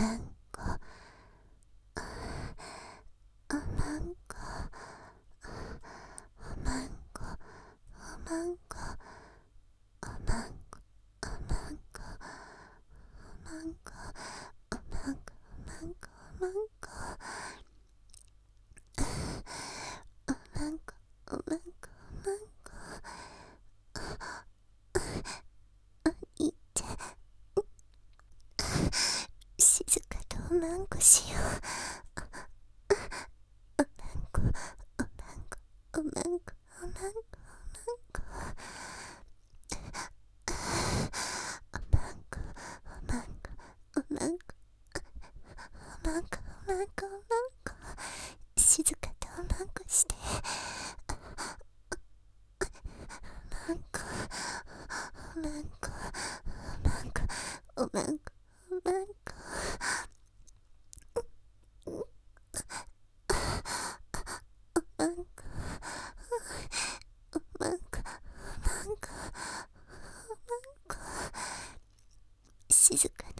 まんこ、おまんこ、おまんこ、おまんこ、おまんこ、おまんこ、おまんこ、おまんこ、おまんこ、おまんこ、おまんこ、おまんこ、おまんこ、いいって、静かとおまんこしよう。おまんこ、おまんこ、おまんこ、おまんこ、おまんこ、おまんこ、おまんこ、おまんこ、おまんこ、おまんこ、おまんこ、静かとおまんこして、おまんこ、おまんこ、おまんこ、おまんこ、おまんこ、おまんこ、おまんこ、おまんこ、静か